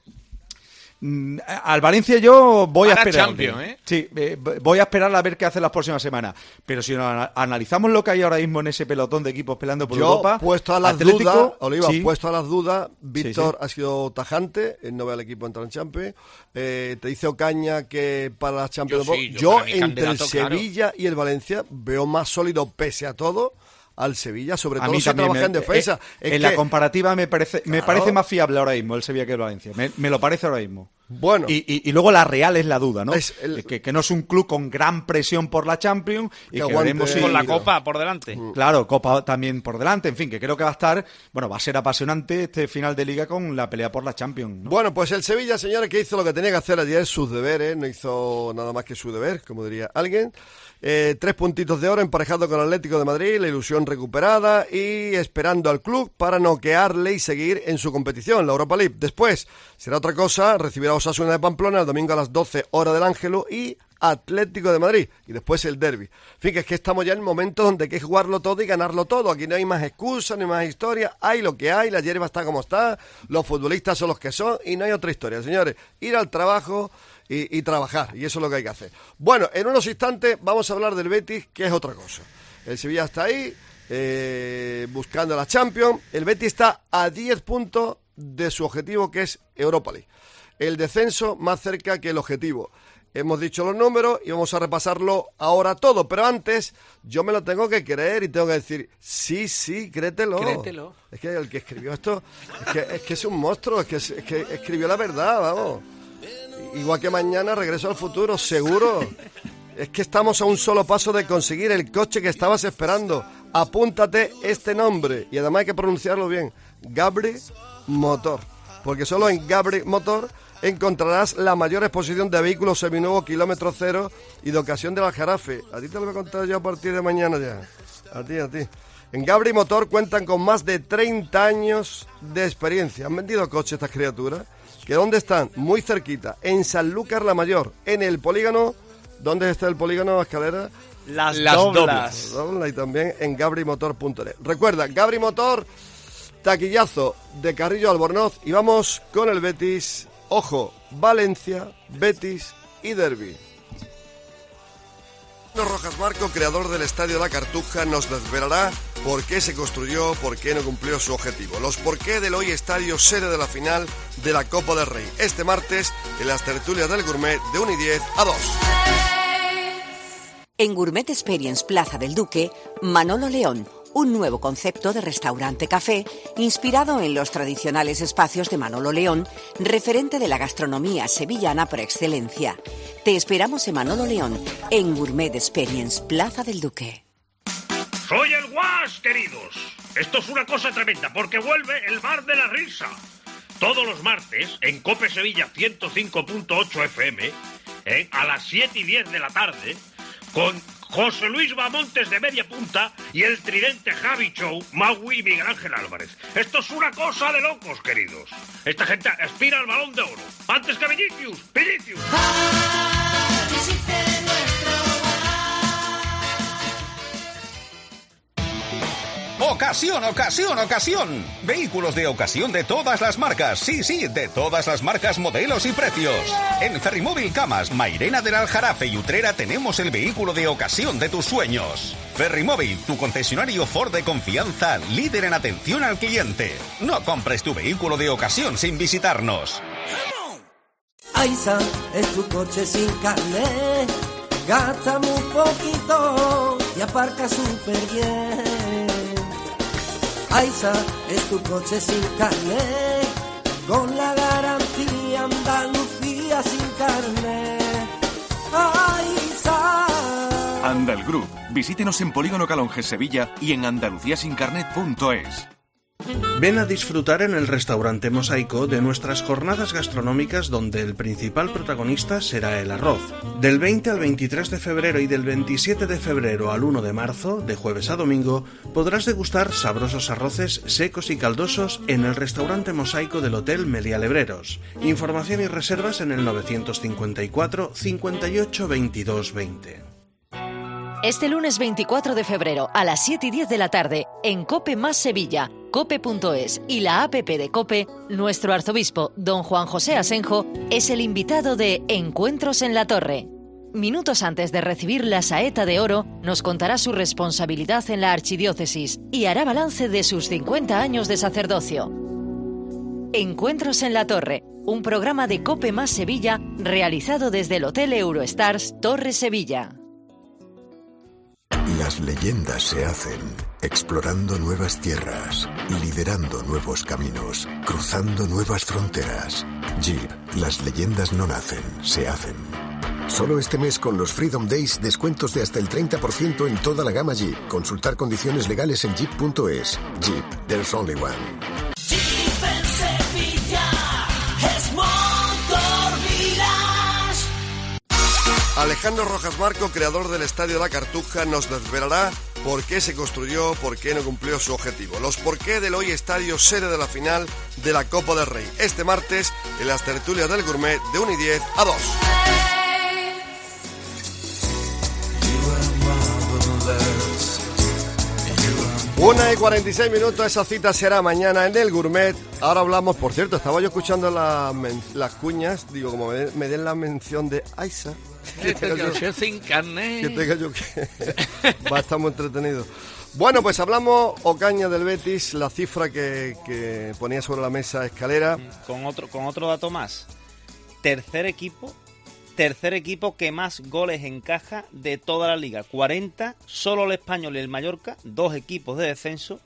Al Valencia yo voy a Para esperar. Champions, ¿eh? Sí, voy a esperar a ver qué hace las próximas semanas. Pero si analizamos lo que hay ahora mismo en ese pelotón de equipos peleando por Europa... Puesto a las Atlético, dudas, Oliva, sí. puesto a las dudas, Víctor Sí. ha sido tajante, él no ve al equipo entrar en Champions. Te dice Ocaña que para las Champions... Yo para mi entre el candidato, claro. Sevilla y el Valencia veo más sólido, pese a todo, al Sevilla, sobre A todo mí si también trabaja en defensa. en la comparativa me parece más fiable ahora mismo el Sevilla que el Valencia. Me lo parece ahora mismo. Bueno. Y luego la Real es la duda, ¿no? Que no es un club con gran presión por la Champions y que veremos si... Con la Copa por delante. Claro, Copa también por delante, en fin, que creo que va a ser apasionante este final de Liga con la pelea por la Champions, ¿no? Bueno, pues el Sevilla, señores, que hizo lo que tenía que hacer ayer, sus deberes, no hizo nada más que su deber, como diría alguien. 3 puntitos de oro emparejado con el Atlético de Madrid, la ilusión recuperada y esperando al club para noquearle y seguir en su competición, la Europa League. Después será otra cosa, recibirá a Osasuna de Pamplona el domingo a las 12 horas del Ángelo y Atlético de Madrid y después el derbi. Fíjate, es que estamos ya en el momento donde hay que jugarlo todo y ganarlo todo. Aquí no hay más excusas, no hay más historia, hay lo que hay, la hierba está como está, los futbolistas son los que son y no hay otra historia, señores. Ir al trabajo y trabajar, y eso es lo que hay que hacer. Bueno, en unos instantes vamos a hablar del Betis, que es otra cosa. El Sevilla está ahí, buscando la Champions. El Betis está a 10 puntos de su objetivo, que es Europa League. El descenso más cerca que el objetivo. Hemos dicho los números y vamos a repasarlo ahora todo, pero antes yo me lo tengo que creer y tengo que decir, sí, créetelo. Créetelo. Es que el que escribió esto es que es un monstruo, es que escribió la verdad, vamos. Igual que mañana Regreso al Futuro, seguro. Es que estamos a un solo paso de conseguir el coche que estabas esperando. Apúntate este nombre y además hay que pronunciarlo bien. Gabri Motor. Porque solo en Gabri Motor encontrarás la mayor exposición de vehículos seminuevos kilómetro cero y de ocasión del Aljarafe. A ti te lo voy a contar yo a partir de mañana ya. A ti. En Gabri Motor cuentan con más de 30 años de experiencia. ¿Han vendido coches estas criaturas? ¿Que dónde están? Muy cerquita, en Sanlúcar la Mayor, en el polígono. ¿Dónde está el polígono, Escalera? Las Doblas. doblas. Y también en gabrimotor.net. Recuerda, Gabri Motor, taquillazo de Carrillo Albornoz. Y vamos con el Betis. Ojo, Valencia, Betis y Derbi. Rojas Marco, creador del Estadio La Cartuja, nos desvelará por qué se construyó, por qué no cumplió su objetivo. Los porqué del hoy estadio, sede de la final de la Copa del Rey. Este martes, en las tertulias del Gourmet, de 1:10 a 2. En Gourmet Experience Plaza del Duque, Manolo León, un nuevo concepto de restaurante-café inspirado en los tradicionales espacios de Manolo León, referente de la gastronomía sevillana por excelencia. Te esperamos en Manolo León, en Gourmet Experience Plaza del Duque. ¡Soy el Guas, queridos! Esto es una cosa tremenda, porque vuelve el Bar de la Risa. Todos los martes, en COPE Sevilla 105.8 FM, a las 7:10 de la tarde, con José Luis Bamontes de Media Punta y el tridente Javi Show, Maui y Miguel Ángel Álvarez. Esto es una cosa de locos, queridos. Esta gente aspira al Balón de Oro. Antes que Vinicius. ¡Ocasión! Vehículos de ocasión de todas las marcas. Sí, de todas las marcas, modelos y precios. En Ferrimóvil Camas, Mairena del Aljarafe y Utrera tenemos el vehículo de ocasión de tus sueños. Ferrimóvil, tu concesionario Ford de confianza, líder en atención al cliente. No compres tu vehículo de ocasión sin visitarnos. Aiza es tu coche sin carnet. Gasta muy poquito y aparca súper bien. Aiza es tu coche sin carnet, con la garantía Andalucía sin carnet. Aiza. Andal Group. Visítenos en Polígono Calonges Sevilla y en andaluciasincarnet.es. Ven a disfrutar en el restaurante Mosaico de nuestras jornadas gastronómicas, donde el principal protagonista será el arroz. Del 20 al 23 de febrero y del 27 de febrero al 1 de marzo, de jueves a domingo, podrás degustar sabrosos arroces secos y caldosos en el restaurante Mosaico del Hotel Meliá Lebreros. Información y reservas en el 954 58 22 20. Este lunes 24 de febrero a las 7:10 de la tarde, en COPE más Sevilla, cope.es y la app de COPE, nuestro arzobispo, don Juan José Asenjo, es el invitado de Encuentros en la Torre. Minutos antes de recibir la saeta de oro, nos contará su responsabilidad en la archidiócesis y hará balance de sus 50 años de sacerdocio. Encuentros en la Torre, un programa de COPE más Sevilla realizado desde el Hotel Eurostars Torre Sevilla. Las leyendas se hacen explorando nuevas tierras, liderando nuevos caminos, cruzando nuevas fronteras. Jeep, las leyendas no nacen, se hacen. Solo este mes con los Freedom Days, descuentos de hasta el 30% en toda la gama Jeep. Consultar condiciones legales en jeep.es. Jeep, there's only one. Jeep en Sevilla es Motor Village. Alejandro Rojas Marco, creador del Estadio La Cartuja, nos desvelará por qué se construyó, por qué no cumplió su objetivo. Los porqué del hoy estadio, sede de la final de la Copa del Rey. Este martes en las tertulias del Gourmet de 1:10 a 2. 1:46, esa cita será mañana en el Gourmet. Ahora hablamos, por cierto, estaba yo escuchando las cuñas, digo, como me den la mención de Aiza. Que tenga yo sin carne. Que tenga yo que... Va a estar muy entretenido. Bueno, pues hablamos, Ocaña, del Betis, la cifra que ponía sobre la mesa Escalera. Con otro dato más. Tercer equipo que más goles encaja de toda la liga. 40, solo el Español y el Mallorca, 2 equipos de descenso,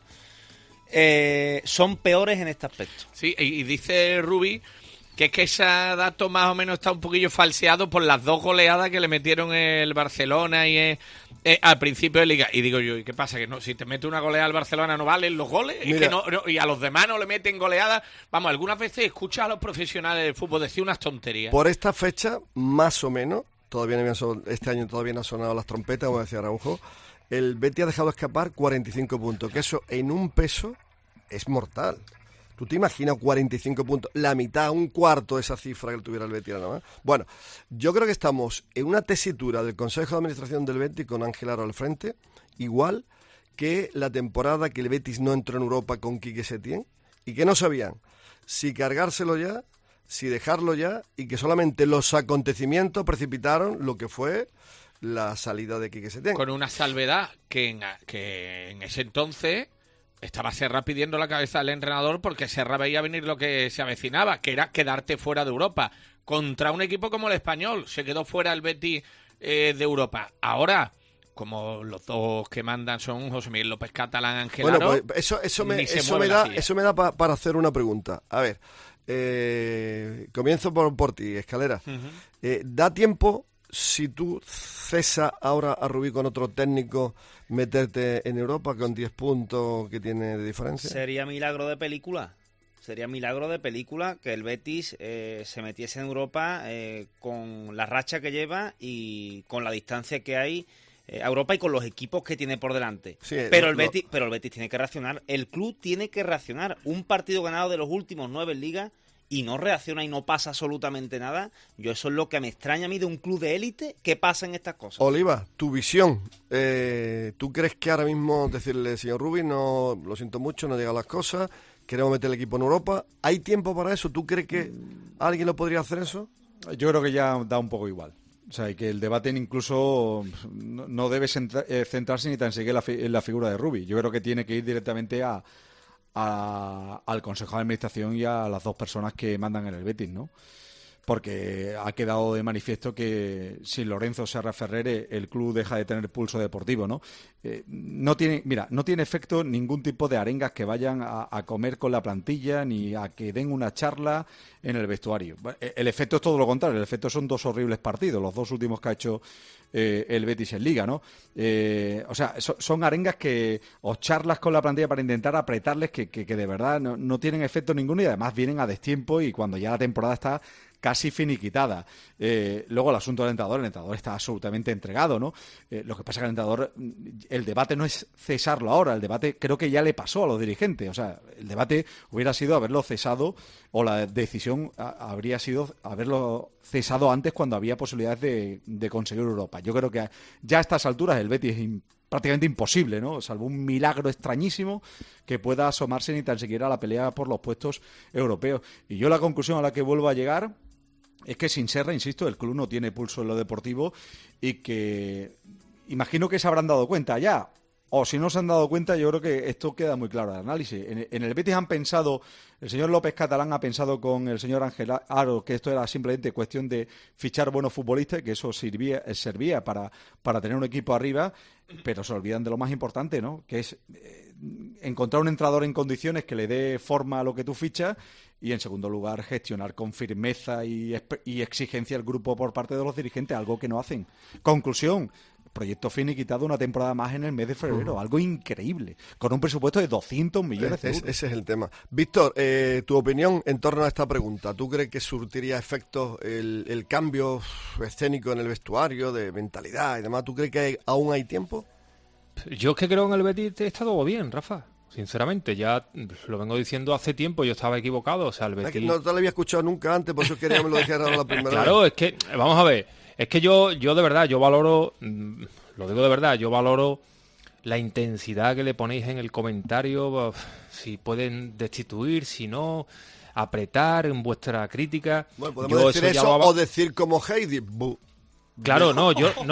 son peores en este aspecto. Sí, y dice Rubi que es que ese dato más o menos está un poquillo falseado por las 2 goleadas que le metieron el Barcelona y al principio de liga. Y digo yo, ¿y qué pasa? Que no, si te mete una goleada al Barcelona no valen los goles. Mira, es que no, y a los demás no le meten goleadas. Vamos, algunas veces escuchas a los profesionales del fútbol decir unas tonterías. Por esta fecha, más o menos, este año todavía no han sonado las trompetas, como decía Araujo, el Betis ha dejado escapar 45 puntos, que eso en un peso es mortal. ¿Tú te imaginas 45 puntos? La mitad, un cuarto de esa cifra que tuviera el Betis nada más. Bueno, yo creo que estamos en una tesitura del Consejo de Administración del Betis con Ángel Aro al frente, igual que la temporada que el Betis no entró en Europa con Quique Setién y que no sabían si cargárselo ya, si dejarlo ya, y que solamente los acontecimientos precipitaron lo que fue la salida de Quique Setién. Con una salvedad que en ese entonces... Estaba Serra pidiendo la cabeza del entrenador porque Serra veía venir lo que se avecinaba, que era quedarte fuera de Europa. Contra un equipo como el Español, se quedó fuera el Betis de Europa. Ahora, como los dos que mandan son José Miguel López Catalán, Ángel Aro, bueno, pues eso me da para hacer una pregunta. A ver, comienzo por ti, Escalera. Uh-huh. ¿Da tiempo, si tú cesas ahora a Rubí con otro técnico, meterte en Europa con 10 puntos que tiene de diferencia? Sería milagro de película. Sería milagro de película que el Betis se metiese en Europa con la racha que lleva y con la distancia que hay a Europa y con los equipos que tiene por delante. Sí, pero el Betis tiene que reaccionar. El club tiene que reaccionar. Un partido ganado de los últimos 9 en Liga y no reacciona y no pasa absolutamente nada. Eso es lo que me extraña a mí de un club de élite, que pasa en estas cosas. Oliva, tu visión. ¿Tú crees que ahora mismo decirle, señor Rubí, no, lo siento mucho, no han llegado las cosas, queremos meter el equipo en Europa? ¿Hay tiempo para eso? ¿Tú crees que alguien lo podría hacer eso? Yo creo que ya da un poco igual. O sea, que el debate incluso no debe centrarse ni tan siquiera en la figura de Rubí. Yo creo que tiene que ir directamente al Consejo de Administración y a las 2 personas que mandan en el Betis, ¿no? Porque ha quedado de manifiesto que sin Lorenzo Serra Ferrer el club deja de tener pulso deportivo, ¿no? No tiene efecto ningún tipo de arengas que vayan a comer con la plantilla ni a que den una charla en el vestuario. El efecto es todo lo contrario, el efecto son 2 horribles partidos, los 2 últimos que ha hecho el Betis en Liga, ¿no? O sea, son arengas o charlas con la plantilla para intentar apretarles que de verdad no tienen efecto ninguno y además vienen a destiempo y cuando ya la temporada está casi finiquitada. Luego el asunto del entrenador, el entrenador está absolutamente entregado, ¿no? Lo que pasa es que el entrenador, el debate no es cesarlo ahora, el debate creo que ya le pasó a los dirigentes, o sea, el debate hubiera sido haberlo cesado o la decisión habría sido haberlo cesado antes cuando había posibilidades de conseguir Europa. Yo creo que ya a estas alturas el Betis es prácticamente imposible, ¿no? Salvo un milagro extrañísimo que pueda asomarse ni tan siquiera a la pelea por los puestos europeos. Y yo la conclusión a la que vuelvo a llegar es que sin Serra, insisto, el club no tiene pulso en lo deportivo y que imagino que se habrán dado cuenta ya. O si no se han dado cuenta, yo creo que esto queda muy claro de análisis. En el Betis han pensado, el señor López Catalán ha pensado con el señor Ángel Aro que esto era simplemente cuestión de fichar buenos futbolistas, que eso servía para tener un equipo arriba, pero se olvidan de lo más importante, ¿no? Que es encontrar un entrenador en condiciones que le dé forma a lo que tú fichas y, en segundo lugar, gestionar con firmeza y exigencia el grupo por parte de los dirigentes, algo que no hacen. Conclusión. Proyecto finiquitado una temporada más en el mes de febrero, algo increíble, con un presupuesto de 200 millones de euros. Ese es el tema. Víctor, tu opinión en torno a esta pregunta. ¿Tú crees que surtiría efectos el cambio escénico en el vestuario, de mentalidad y demás? ¿Tú crees que aún hay tiempo? Yo es que creo en el Betis está todo bien, Rafa. Sinceramente, ya lo vengo diciendo hace tiempo, yo estaba equivocado. O sea, el Betis... No te lo había escuchado nunca antes, por eso quería que me lo dijeras la primera vez. Claro, es que, vamos a ver, es que yo de verdad, yo valoro, lo digo de verdad, yo valoro la intensidad que le ponéis en el comentario, si pueden destituir, si no, apretar en vuestra crítica. Bueno, podemos decir eso o decir como Heidi. Claro, no,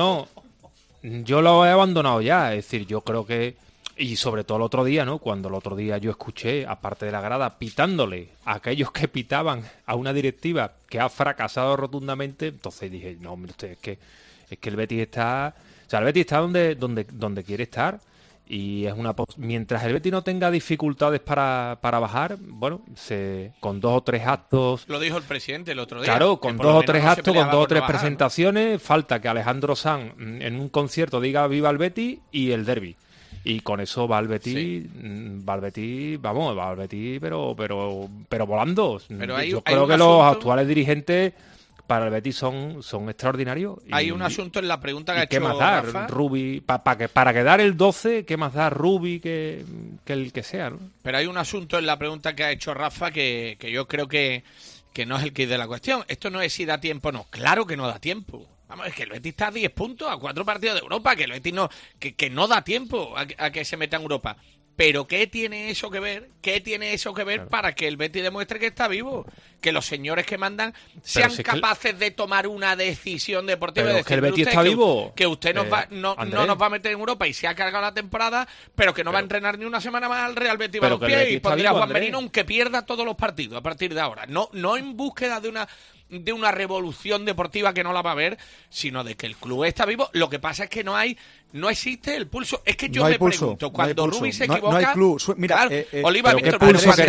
yo lo he abandonado ya, es decir, yo creo que... Y sobre todo el otro día, ¿no? Cuando el otro día yo escuché, aparte de la grada, pitándole a aquellos que pitaban a una directiva que ha fracasado rotundamente, entonces dije, no, mire usted, es que el Betis está... O sea, el Betis está donde quiere estar y es mientras el Betis no tenga dificultades para bajar, bueno, con 2 o 3 actos... Lo dijo el presidente el otro día. Claro, con 2 o 3 actos, con 2 o 3 presentaciones, ¿no? Falta que Alejandro Sanz en un concierto diga viva el Betis y el derbi. Y con eso va el Betis, sí. va el Betis, pero volando. Pero yo creo que los actuales dirigentes para el Betis son extraordinarios. Hay un asunto en la pregunta que ha hecho ¿qué más da Rafa? Rubi? Para quedar el 12, ¿qué más da Rubi que el que sea, ¿no? Pero hay un asunto en la pregunta que ha hecho Rafa que yo creo que no es el quid de la cuestión. Esto no es si da tiempo o no. Claro que no da tiempo. Vamos, es que el Betis está a 10 puntos, a 4 partidos de Europa, que el Betis que no da tiempo a que se meta en Europa. Pero ¿qué tiene eso que ver? Claro. Para que el Betis demuestre que está vivo? Que los señores que mandan sean capaces de tomar una decisión deportiva. Pero de decir, que el Betis está vivo. Que usted no nos va a meter en Europa y se ha cargado la temporada, pero que no va a entrenar ni una semana más al Real Betis Balompié y pondría a Juan Merino aunque pierda todos los partidos a partir de ahora. No en búsqueda de una revolución deportiva que no la va a haber, sino de que el club está vivo. Lo que pasa es que no existe el pulso. Es que yo me pregunto, cuando Rubi se equivoca... No hay club. Mira, Oliva, Víctor,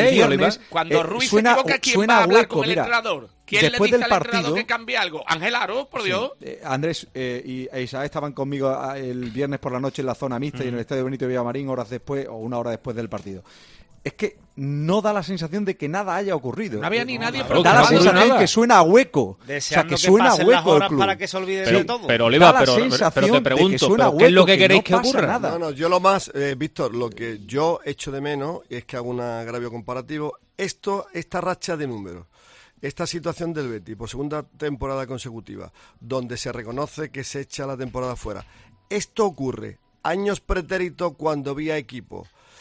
cuando Rubi se equivoca, ¿quién va a hablar con el entrenador? ¿Quién le dice al entrenador que cambie algo? Ángel Aro, por Dios. Andrés y Isaac estaban conmigo el viernes por la noche en la zona mixta y en el estadio Benito Villamarín horas después o una hora después del partido. Es que no da la sensación de que nada haya ocurrido. No había ni nadie. Da la sensación de que suena a hueco. Deseando o sea, que suena a hueco el club. Para que se olvide de todo. Pero Oliva, pero te pregunto, ¿qué es lo que queréis que ocurra? No, yo lo más, Víctor, lo que yo echo de menos es que hago un agravio comparativo. Esta racha de números, esta situación del Betis por segunda temporada consecutiva, donde se reconoce que se echa la temporada fuera. Esto ocurre años pretéritos cuando había equipo.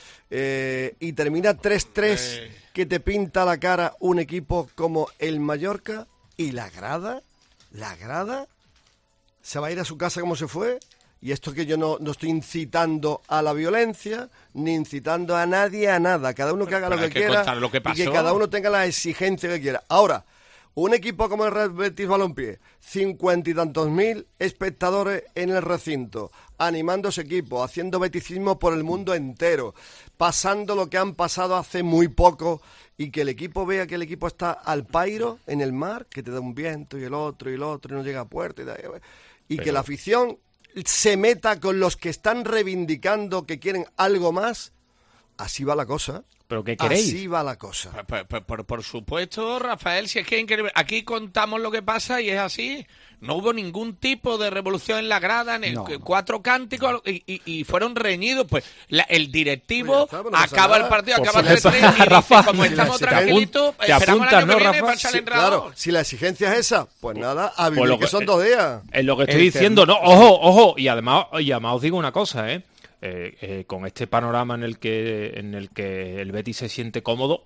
Y termina 3-3 que te pinta la cara un equipo como el Mallorca y la grada se va a ir a su casa como se fue. Y esto que yo no estoy incitando a la violencia ni incitando a nadie a nada, cada uno que haga lo que quiera y que cada uno tenga la exigencia que quiera. Ahora, un equipo como el Real Betis Balompié, 50 y tantos mil espectadores en el recinto, animando a ese equipo, haciendo beticismo por el mundo entero, pasando lo que han pasado hace muy poco y que el equipo vea que el equipo está al pairo en el mar, que te da un viento y el otro y no llega a puerto y que la afición se meta con los que están reivindicando que quieren algo más. Así va la cosa. ¿Pero qué queréis? Así va la cosa. Por supuesto, Rafael, si es que es increíble. Aquí contamos lo que pasa y es así. No hubo ningún tipo de revolución en la grada, 4 cánticos y fueron reñidos. Pues el directivo acaba el partido, acaba el 3 y dice, como estamos tranquilitos, esperamos el año que viene para echar el entrenador. Claro, si la exigencia es esa, pues nada, a vivir que son 2 días. Es lo que estoy diciendo, ¿no? Ojo, y además os digo una cosa, con este panorama en el que el Betis se siente cómodo,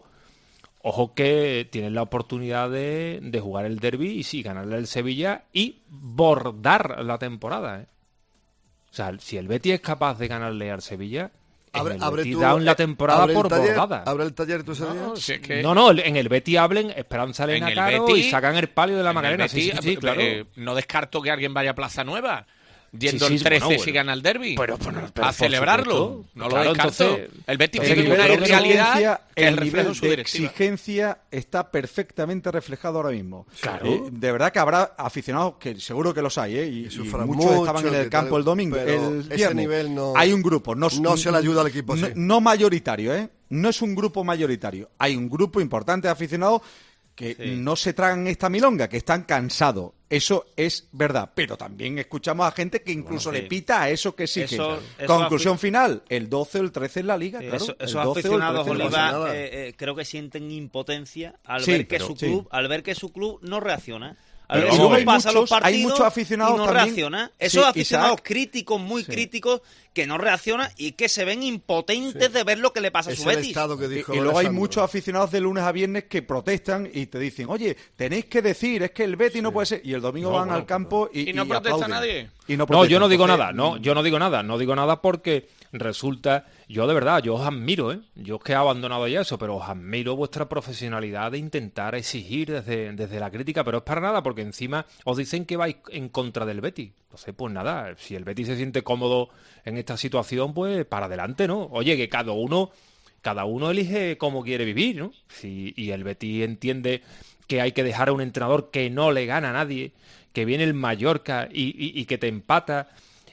ojo que tienen la oportunidad de jugar el derbi y sí, ganarle al Sevilla y bordar la temporada, ¿eh? O sea, si el Betis es capaz de ganarle al Sevilla, en la temporada por bordada. ¿Abre el taller tú ese día? No, si es que... No, en el Betis hablen Esperanza Elena Caro y sacan el palio de la Macarena. Betis, sí, claro. No descarto que alguien vaya a Plaza Nueva yendo Sí, el 13 bueno, si gana el derbi pero a celebrarlo. supuesto. No Claro, lo descarto. entonces, el Betis El tiene nivel una de irrealidad que es el el reflejo nivel de su de directiva. exigencia está perfectamente reflejado ahora mismo. Claro. De verdad que habrá aficionados, que seguro que los hay, y sufran muchos mucho, estaban en que el campo el domingo, pero el ese viernes. nivel no- Hay un grupo, no se le ayuda al equipo, sí. no mayoritario, no es un grupo mayoritario. Hay un grupo importante de aficionados que no se tragan esta milonga, que están cansados. Eso es verdad, pero también escuchamos a gente que incluso le pita a eso que exige. Conclusión final, el 12 o el 13 en la Liga, claro. Esos el 12 o el aficionados, 13 en la Oliva, Liga. creo que sienten impotencia al Sí, ver que pero- al ver que su club no reacciona. Al Pero ver luego cómo hay pasan los muchos- hay partidos muchos aficionados y no también- reacciona. Sí, Esos aficionados Isaac. críticos, muy críticos, que no reaccionan y que se ven impotentes de ver lo que le pasa a su Betis. Y luego hay muchos aficionados de lunes a viernes que protestan y te dicen, oye, tenéis que decir, es que el Betis no puede ser. Y el domingo van al campo y no protesta aplauden. nadie. Y no No, protestan. yo no digo Entonces, nada, yo no digo nada porque resulta, yo de verdad, yo os admiro, yo es que he abandonado ya eso, pero os admiro vuestra profesionalidad de intentar exigir desde la crítica, pero es para nada, porque encima os dicen que vais en contra del Betis. Entonces, pues nada, si el Betis se siente cómodo en esta situación, pues para adelante, ¿no? Oye, que cada uno elige cómo quiere vivir, ¿no? Y el Betis entiende que hay que dejar a un entrenador que no le gana a nadie, que viene el Mallorca y que te empata,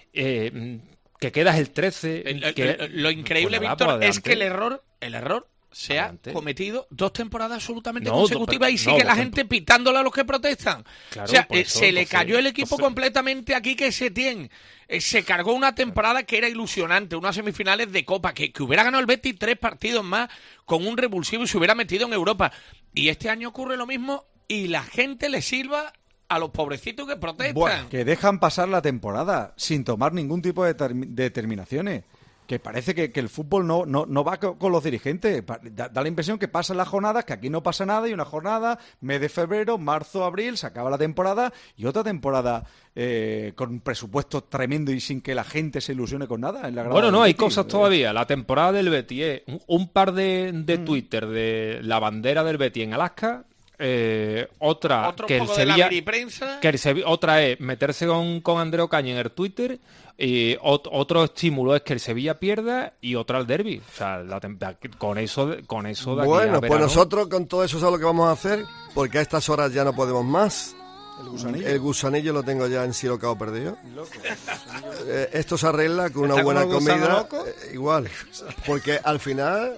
que quedas el 13. Lo increíble, pues nada, Víctor, pues es que adelante. el error se ha cometido 2 temporadas absolutamente No, consecutivas y no, sigue la dos gente pitándole a los que protestan. Claro, o sea, por eso, se le entonces, cayó el equipo entonces- completamente aquí que Setién se cargó una temporada que era ilusionante, unas semifinales de Copa, que hubiera ganado el Betis 3 partidos más con un revulsivo y se hubiera metido en Europa. Y este año ocurre lo mismo y la gente le silba a los pobrecitos que protestan. Bueno, que dejan pasar la temporada sin tomar ningún tipo de determinaciones. Que parece que el fútbol no va con los dirigentes. Da la impresión que pasan las jornadas, que aquí no pasa nada, y una jornada, mes de febrero, marzo, abril, se acaba la temporada, y otra temporada con un presupuesto tremendo y sin que la gente se ilusione con nada. En la grada Bueno, no, del hay Betis. cosas todavía. La temporada del Betis es un par de Twitter de la bandera del Betis en Alaska. Otra Otro que el poco de la Sevilla, veriprensa. otra es meterse con André Ocaña en el Twitter, y otro estímulo es que el Sevilla pierda, y otra el derbi. O sea, con eso de aquí a Bueno, pues verano. nosotros con todo eso, ¿sabes lo que vamos a hacer? Porque a estas horas ya no podemos más. El gusanillo lo tengo ya ensilocado perdido. Esto se arregla con una ¿Está buena como el gusano comida. loco? Igual. Porque al final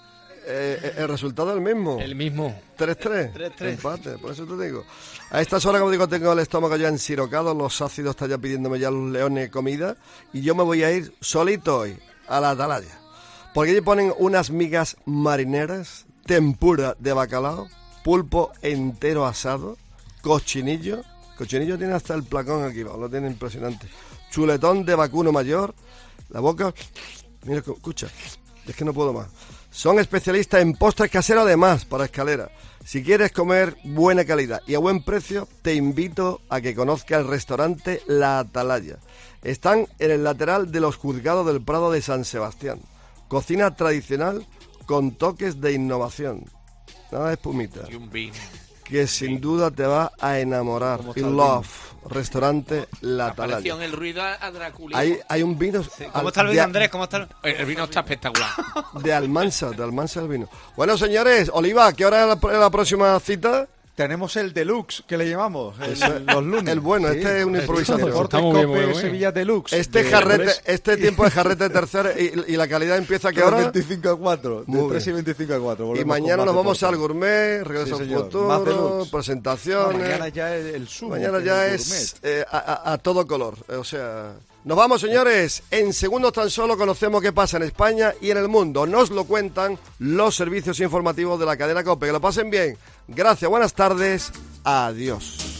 el resultado es el mismo. El mismo. 3-3. Empate, por eso te digo. A estas horas, como digo, tengo el estómago ya ensirocado, los ácidos están ya pidiéndome ya los leones comida, y yo me voy a ir solito hoy a la Atalaya. Porque allí ponen unas migas marineras, tempura de bacalao, pulpo entero asado, cochinillo. Cochinillo tiene hasta el placón aquí, lo tiene impresionante. Chuletón de vacuno mayor, la boca... Mira, escucha, es que no puedo más. Son especialistas en postres caseros, además, para escalera. Si quieres comer buena calidad y a buen precio, te invito a que conozcas el restaurante La Atalaya. Están en el lateral de los Juzgados del Prado de San Sebastián. Cocina tradicional con toques de innovación. Nada de espumita. Y un vino. Que sin duda te va a enamorar. Y love. Restaurante La Apareció Atalaya. en el ruido a Draculino. Hay un vino... ¿Cómo está el vino, Andrés? ¿Cómo está El vino está espectacular. De Almansa el vino. Bueno, señores, Oliva, ¿qué hora es la próxima cita? Tenemos el deluxe, que le llamamos, los lunes. El bueno, Sí. este es un improvisador. Deportes Está muy bien, Cope muy bien. Sevilla Deluxe. Este de jarrete, 3 este tiempo de jarrete tercera y la calidad empieza a qué hora? 25 a 4. Muy De 3 y bien. 25 a 4. Y Volvemos mañana con nos más vamos deporte. al gourmet, regreso Sí, al señor. Más futuro, deluxe. presentaciones. Mañana ya es el Zoom. Mañana que ya es es gourmet. a todo color. O sea, nos vamos, señores. En segundos tan solo conocemos qué pasa en España y en el mundo. Nos lo cuentan los servicios informativos de la cadena COPE. Que lo pasen bien. Gracias, buenas tardes. Adiós.